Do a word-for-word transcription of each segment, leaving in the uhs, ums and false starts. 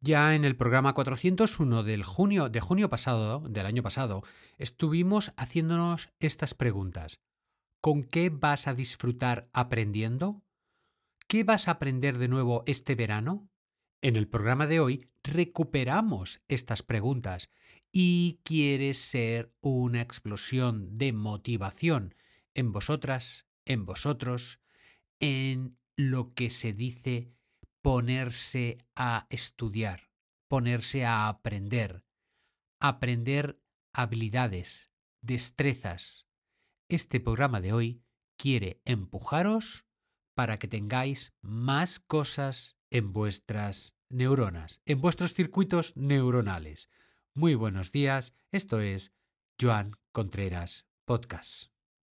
Ya en el programa cuatrocientos uno del junio, de junio pasado, del año pasado, estuvimos haciéndonos estas preguntas. ¿Con qué vas a disfrutar aprendiendo? ¿Qué vas a aprender de nuevo este verano? En el programa de hoy recuperamos estas preguntas y quieres ser una explosión de motivación en vosotras, en vosotros, en lo que se dice ponerse a estudiar, ponerse a aprender, aprender habilidades, destrezas. Este programa de hoy quiere empujaros para que tengáis más cosas en vuestras neuronas, en vuestros circuitos neuronales. Muy buenos días, esto es Joan Contreras Podcast.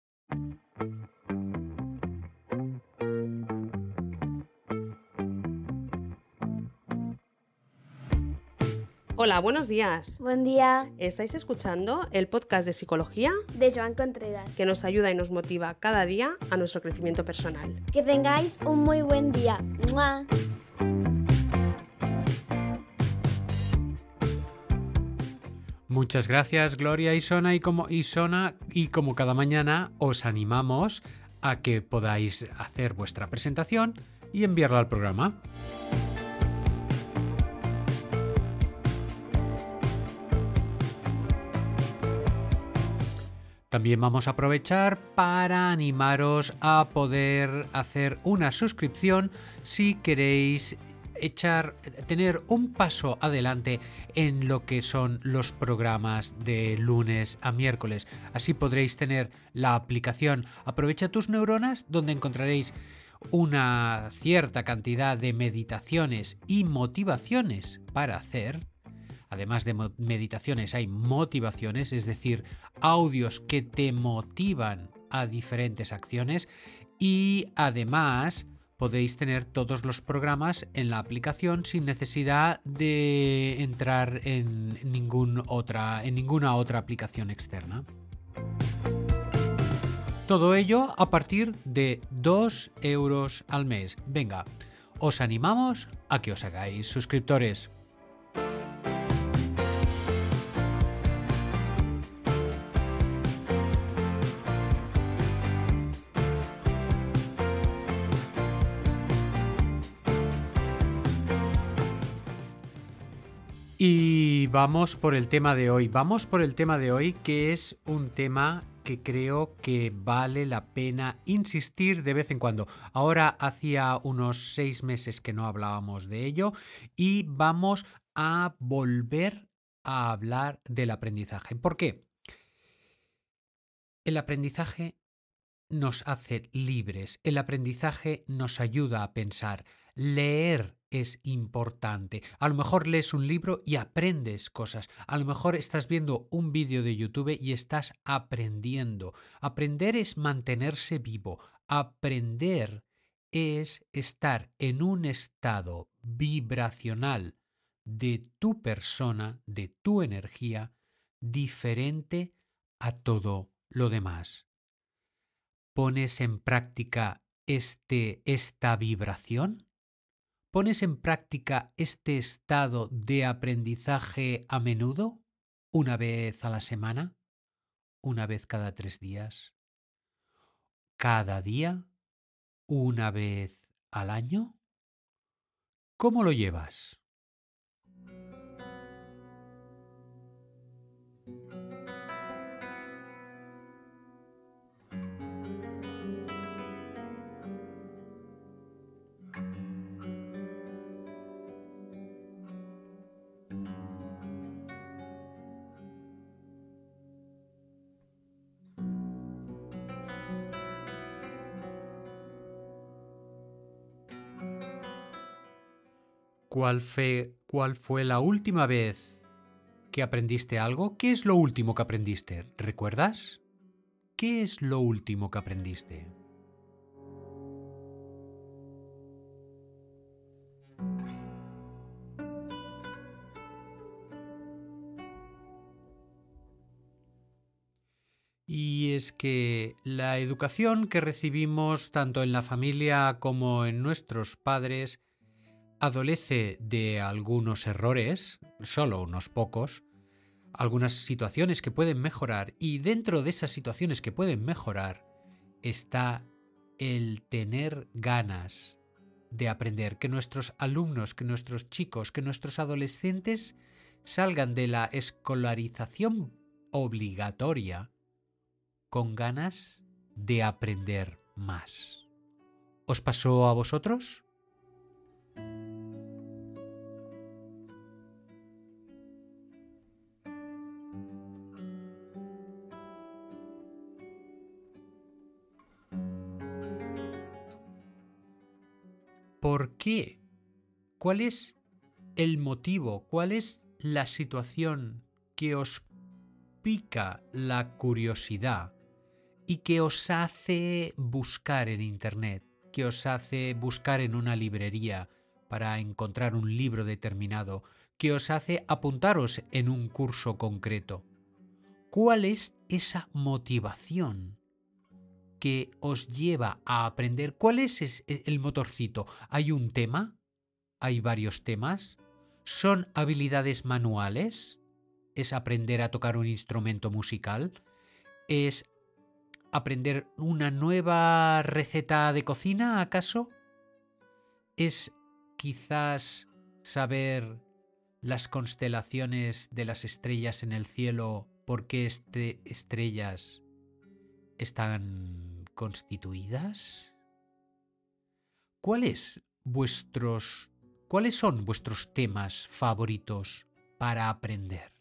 Hola, buenos días. Buen día, ¿Estáis escuchando el podcast de psicología de Joan Contreras. que nos ayuda y nos motiva cada día a nuestro crecimiento personal? Que tengáis un muy buen día. ¡Mua! Muchas gracias, Gloria y Sona, y como, y Sona, y como cada mañana os animamos a que podáis hacer vuestra presentación y enviarla al programa. También vamos a aprovechar para animaros a poder hacer una suscripción si queréis echar, tener un paso adelante en lo que son los programas de lunes a miércoles. Así podréis tener la aplicación Aprovecha tus neuronas, donde encontraréis una cierta cantidad de meditaciones y motivaciones para hacer. Además de meditaciones, hay motivaciones, es decir, audios que te motivan a diferentes acciones, y además podéis tener todos los programas en la aplicación sin necesidad de entrar en, ningún otra, en ninguna otra aplicación externa. Todo ello a partir de dos euros al mes. Venga, os animamos a que os hagáis suscriptores. Y vamos por el tema de hoy. Vamos por el tema de hoy, que es un tema que creo que vale la pena insistir de vez en cuando. Ahora hacía unos seis meses que no hablábamos de ello y vamos a volver a hablar del aprendizaje. ¿Por qué? El aprendizaje nos hace libres, el aprendizaje nos ayuda a pensar. Leer es importante. A lo mejor lees un libro y aprendes cosas. A lo mejor estás viendo un vídeo de YouTube y estás aprendiendo. Aprender es mantenerse vivo. Aprender es estar en un estado vibracional de tu persona, de tu energía, diferente a todo lo demás. ¿Pones en práctica este, esta vibración? ¿Pones en práctica este estado de aprendizaje a menudo? ¿Una vez a la semana? ¿Una vez cada tres días? ¿Cada día? ¿Una vez al año? ¿Cómo lo llevas? ¿Cuál fue, cuál fue la última vez que aprendiste algo? ¿Qué es lo último que aprendiste? ¿Recuerdas? ¿Qué es lo último que aprendiste? Y es que la educación que recibimos tanto en la familia como en nuestros padres adolece de algunos errores, solo unos pocos, algunas situaciones que pueden mejorar, y dentro de esas situaciones que pueden mejorar está el tener ganas de aprender, que nuestros alumnos, que nuestros chicos, que nuestros adolescentes salgan de la escolarización obligatoria con ganas de aprender más. ¿Os pasó a vosotros? ¿Por qué? ¿Cuál es el motivo? ¿Cuál es la situación que os pica la curiosidad y que os hace buscar en Internet, que os hace buscar en una librería para encontrar un libro determinado, que os hace apuntaros en un curso concreto? ¿Cuál es esa motivación que os lleva a aprender? ¿Cuál es el motorcito? ¿Hay un tema? ¿Hay varios temas? ¿Son habilidades manuales? ¿Es aprender a tocar un instrumento musical? ¿Es aprender una nueva receta de cocina, acaso? ¿Es quizás saber las constelaciones de las estrellas en el cielo, por qué este estrellas están constituidas? ¿Cuáles vuestros, cuáles son vuestros temas favoritos para aprender?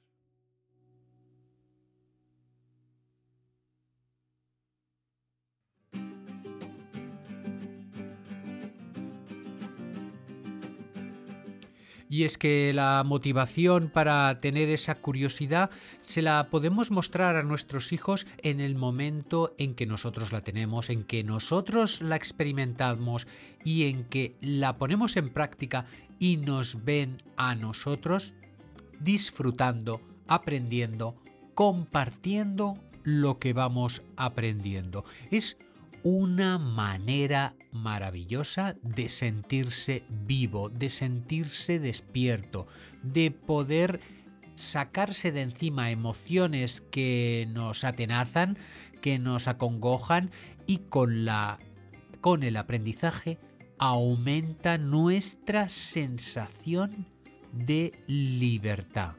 Y es que la motivación para tener esa curiosidad se la podemos mostrar a nuestros hijos en el momento en que nosotros la tenemos, en que nosotros la experimentamos y en que la ponemos en práctica y nos ven a nosotros disfrutando, aprendiendo, compartiendo lo que vamos aprendiendo. Es una manera maravillosa de sentirse vivo, de sentirse despierto, de poder sacarse de encima emociones que nos atenazan, que nos acongojan, y con la, con el aprendizaje aumenta nuestra sensación de libertad.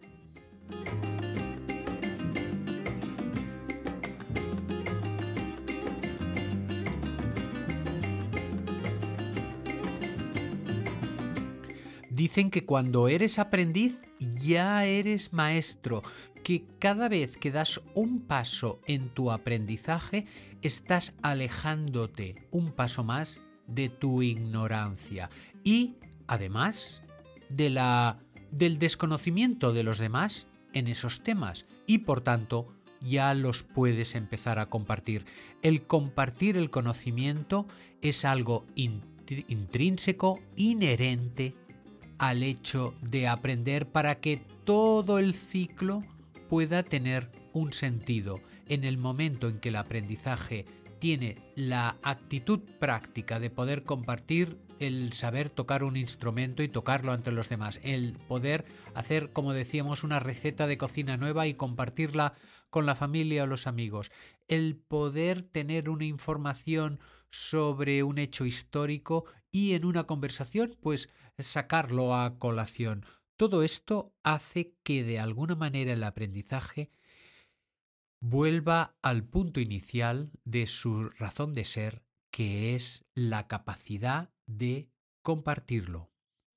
Dicen que cuando eres aprendiz ya eres maestro, que cada vez que das un paso en tu aprendizaje estás alejándote un paso más de tu ignorancia y, además, de la, del desconocimiento de los demás en esos temas, y por tanto ya los puedes empezar a compartir. El compartir el conocimiento es algo int- intrínseco, inherente al hecho de aprender, para que todo el ciclo pueda tener un sentido. En el momento en que el aprendizaje tiene la actitud práctica de poder compartir, el saber tocar un instrumento y tocarlo ante los demás, el poder hacer, como decíamos, una receta de cocina nueva y compartirla con la familia o los amigos, el poder tener una información sobre un hecho histórico y en una conversación, pues sacarlo a colación. Todo esto hace que de alguna manera el aprendizaje vuelva al punto inicial de su razón de ser, que es la capacidad de compartirlo.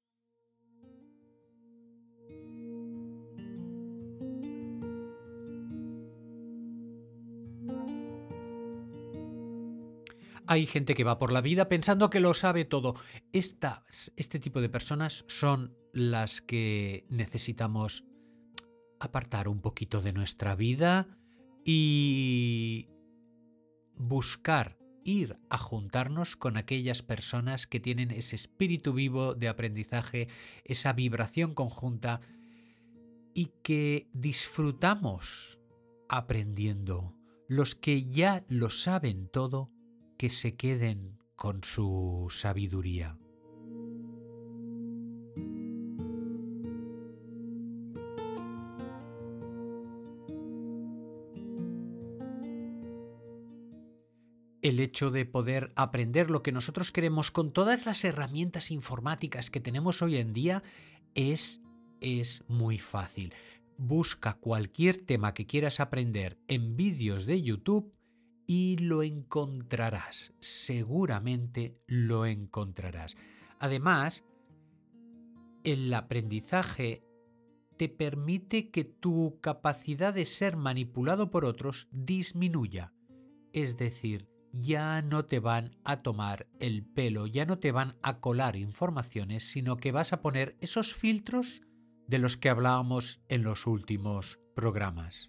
Hay gente que va por la vida pensando que lo sabe todo. Estas, este tipo de personas son las que necesitamos apartar un poquito de nuestra vida y buscar ir a juntarnos con aquellas personas que tienen ese espíritu vivo de aprendizaje, esa vibración conjunta, y que disfrutamos aprendiendo. Los que ya lo saben todo, que se queden con su sabiduría. el hecho de poder aprender lo que nosotros queremos con todas las herramientas informáticas que tenemos hoy en día es, es muy fácil. Busca cualquier tema que quieras aprender en vídeos de YouTube y lo encontrarás. Seguramente lo encontrarás. Además, el aprendizaje te permite que tu capacidad de ser manipulado por otros disminuya. Es decir, ya no te van a tomar el pelo, ya no te van a colar informaciones, sino que vas a poner esos filtros de los que hablábamos en los últimos programas.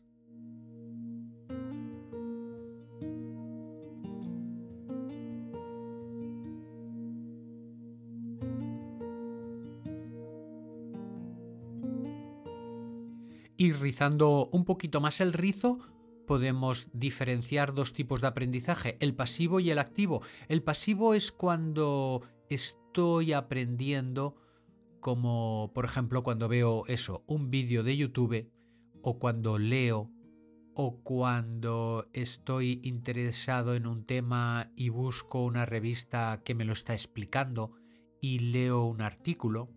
Y rizando un poquito más el rizo, podemos diferenciar dos tipos de aprendizaje, el pasivo y el activo. El pasivo es cuando estoy aprendiendo, como por ejemplo cuando veo eso, un vídeo de YouTube, o cuando leo, o cuando estoy interesado en un tema y busco una revista que me lo está explicando y leo un artículo.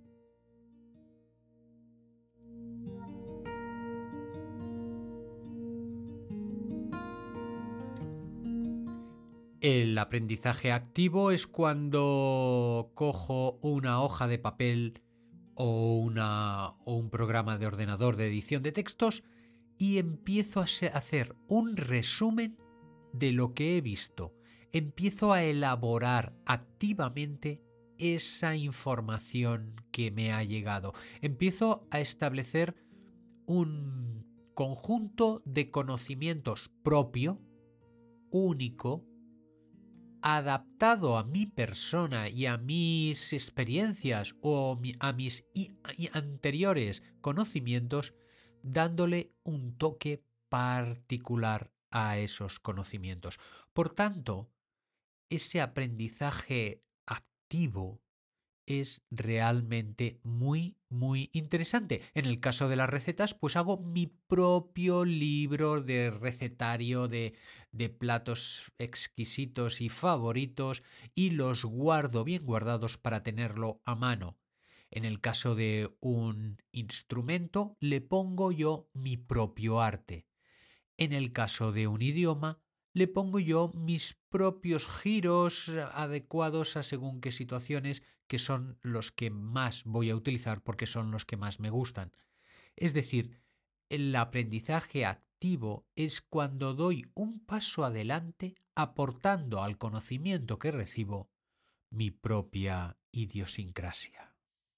El aprendizaje activo es cuando cojo una hoja de papel o, una, o un programa de ordenador de edición de textos y empiezo a hacer un resumen de lo que he visto. Empiezo a elaborar activamente esa información que me ha llegado. Empiezo a establecer un conjunto de conocimientos propio, único, adaptado a mi persona y a mis experiencias o a mis anteriores conocimientos, dándole un toque particular a esos conocimientos. Por tanto, ese aprendizaje activo es realmente muy, muy interesante. En el caso de las recetas, pues hago mi propio libro de recetario de, de platos exquisitos y favoritos y los guardo bien guardados para tenerlo a mano. En el caso de un instrumento, le pongo yo mi propio arte. En el caso de un idioma, le pongo yo mis propios giros adecuados a según qué situaciones, que son los que más voy a utilizar porque son los que más me gustan. Es decir, el aprendizaje activo es cuando doy un paso adelante aportando al conocimiento que recibo mi propia idiosincrasia.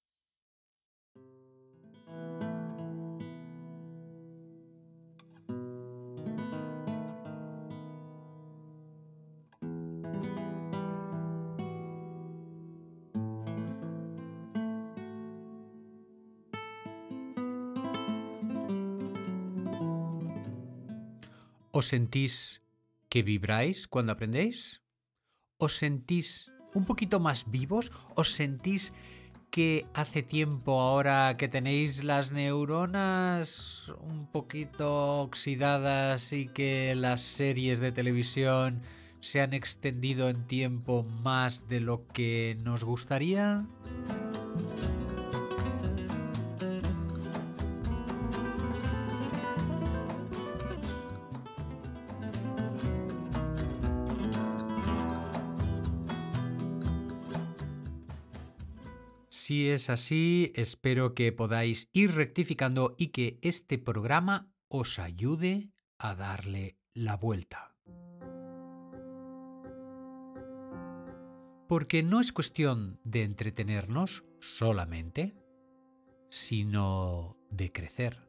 ¿Os sentís que vibráis cuando aprendéis? ¿Os sentís un poquito más vivos? ¿Os sentís que hace tiempo ahora que tenéis las neuronas un poquito oxidadas y que las series de televisión se han extendido en tiempo más de lo que nos gustaría? Si es así, espero que podáis ir rectificando y que este programa os ayude a darle la vuelta. Porque no es cuestión de entretenernos solamente, sino de crecer.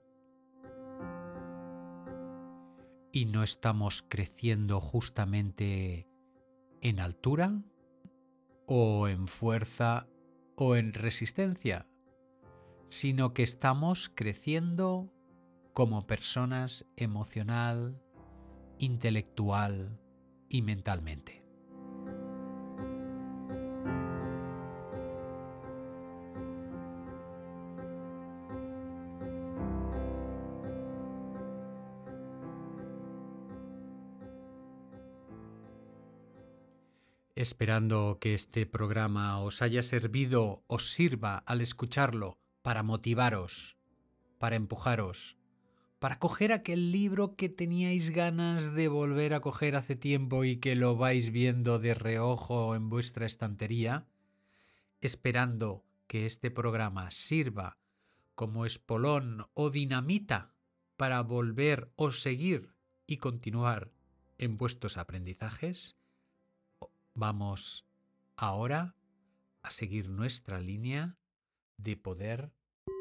¿Y no estamos creciendo justamente en altura o en fuerza o en resistencia, sino que estamos creciendo como personas emocional, intelectual y mentalmente? esperando que este programa os haya servido, os sirva al escucharlo para motivaros, para empujaros, para coger aquel libro que teníais ganas de volver a coger hace tiempo y que lo vais viendo de reojo en vuestra estantería, esperando que este programa sirva como espolón o dinamita para volver o seguir y continuar en vuestros aprendizajes. Vamos ahora a seguir nuestra línea de poder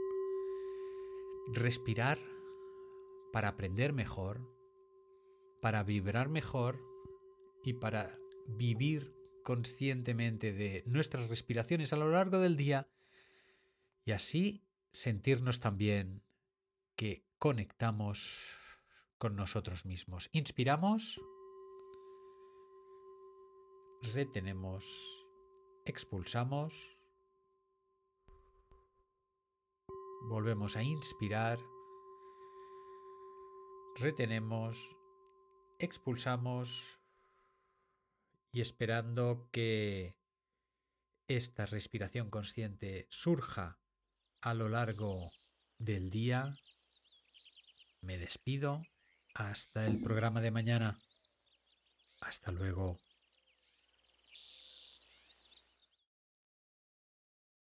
respirar para aprender mejor, para vibrar mejor y para vivir conscientemente de nuestras respiraciones a lo largo del día y así sentirnos también que conectamos con nosotros mismos. Inspiramos, retenemos, expulsamos, volvemos a inspirar, retenemos, expulsamos y esperando que esta respiración consciente surja a lo largo del día, me despido hasta el programa de mañana. Hasta luego.